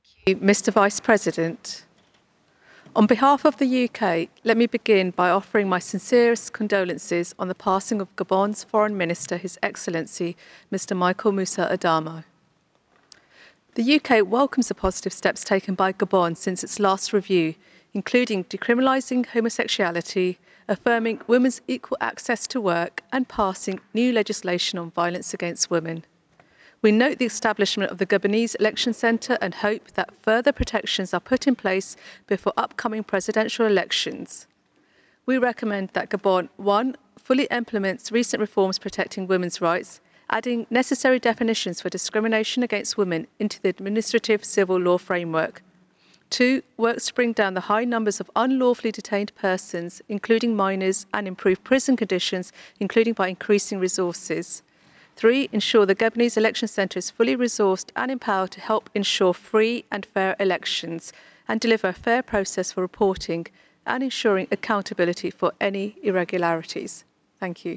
Mr. Vice President, on behalf of the UK, let me begin by offering my sincerest condolences on the passing of Gabon's Foreign Minister, His Excellency, Mr. Michael Musa Adamo. The UK welcomes the positive steps taken by Gabon since its last review, including decriminalising homosexuality, affirming women's equal access to work, and passing new legislation on violence against women. We note the establishment of the Gabonese Election Centre and hope that further protections are put in place before upcoming presidential elections. We recommend that Gabon, 1, fully implements recent reforms protecting women's rights, adding necessary definitions for discrimination against women into the administrative civil law framework. 2, works to bring down the high numbers of unlawfully detained persons, including minors, and improve prison conditions, including by increasing resources. 3, ensure the Gabonese Election Centre is fully resourced and empowered to help ensure free and fair elections and deliver a fair process for reporting and ensuring accountability for any irregularities. Thank you.